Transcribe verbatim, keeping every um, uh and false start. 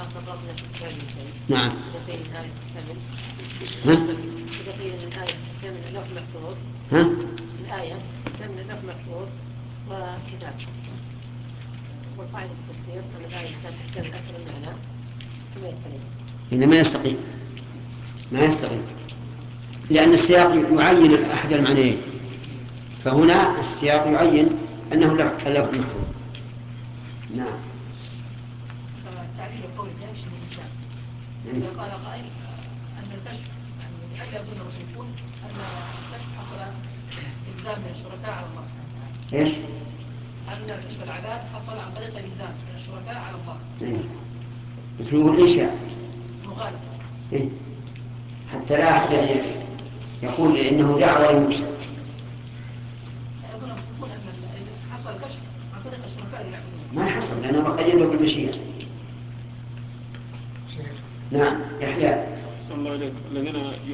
نعم. ها؟ إذا قيل أن الآية تحتمل اللوح محفوظ. ها؟ الآية تحتمل اللوح محفوظ وكتاب. والقاعدة في التفسير أن الآية تحتمل أكثر من معنى كما يستقيم. هنا ما يستقيم. ما يستقيم. لأن السياق يعين أحد المعنيين. فهنا السياق يعين أنه اللوح محفوظ. نعم. تعليل القول يمشي بالإنسان. إذا قال قائل أن الكشف يعني أي يظن المشركون أن الكشف حصل إلزام من الشركاء على الله سبحانه وتعالى. إيش؟ أن كشف العذاب حصل عن طريق الإلزام من الشركاء على الله. إيه. يقول إيش يعني؟ مغالطة. إيه؟ حتى لا أحد يعني يقول إنه دعوة لموسى. يظن المشركون أن حصل كشف عن طريق الشركاء اللي يعبدون. ما حصل لأنه قيده بالمشيئة. نعم. يحيى. صلى الله عليه الذين